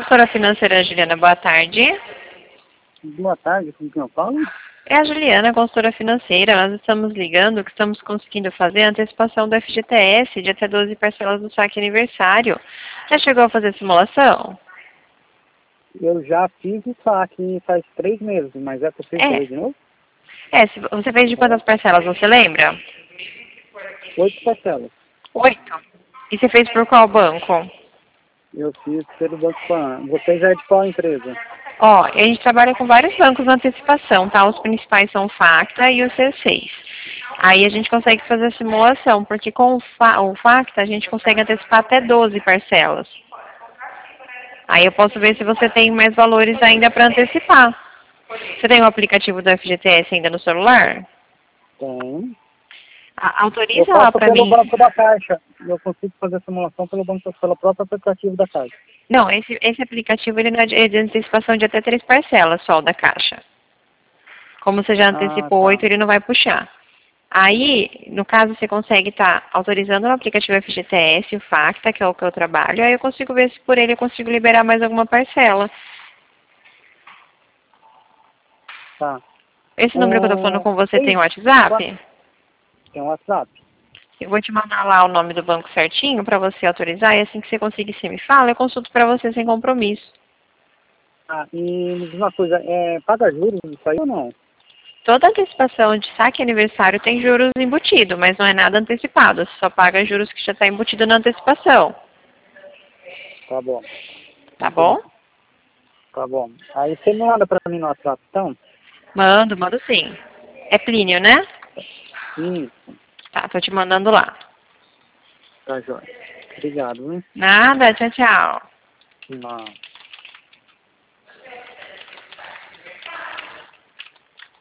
Consultora financeira Juliana, boa tarde. Boa tarde, com quem eu falo? É a Juliana, consultora financeira. Nós estamos ligando que estamos conseguindo fazer a antecipação do FGTS de até 12 parcelas do saque aniversário. Já chegou a fazer a simulação? Eu já fiz o saque faz 3 meses, mas é possível fazer de novo? Você fez de quantas parcelas, você lembra? 8 parcelas. 8. E você fez por qual banco? Eu fiz pelo Banco Pan. Vocês é de qual empresa? Ó, a gente trabalha com vários bancos na antecipação, tá? Os principais são o Facta e o C6. Aí a gente consegue fazer a simulação, porque com o Facta a gente consegue antecipar até 12 parcelas. Aí eu posso ver se você tem mais valores ainda para antecipar. Você tem o aplicativo do FGTS ainda no celular? Tem. Eu Autoriza lá faço para pelo mim. Banco da Caixa. Eu consigo fazer a simulação pelo próprio aplicativo da Caixa. Não, esse aplicativo ele não é de antecipação de até 3 parcelas só o da Caixa. Como você já Ah, antecipou 8, tá. ele não vai puxar. Aí, no caso, você consegue estar autorizando o aplicativo FGTS, o Facta, que é o que eu trabalho, aí eu consigo ver se por ele eu consigo liberar mais alguma parcela. Tá. Esse número que eu tô falando com você tem Ei, WhatsApp? tem um WhatsApp? Eu vou te mandar lá o nome do banco certinho para você autorizar, e assim que você conseguir, você me fala, eu consulto para você sem compromisso. Ah, e me diz uma coisa, paga juros isso aí ou não? Toda antecipação de saque aniversário tem juros embutido, mas não é nada antecipado. Você só paga juros que já está embutido na antecipação. Tá bom. Tá bom? Tá bom. Aí você me manda pra mim no WhatsApp, então? Mando sim. É Plínio, né? Isso. Tá, tô te mandando lá. Tá, joia. Obrigado, hein? Nada, tchau, tchau. Não.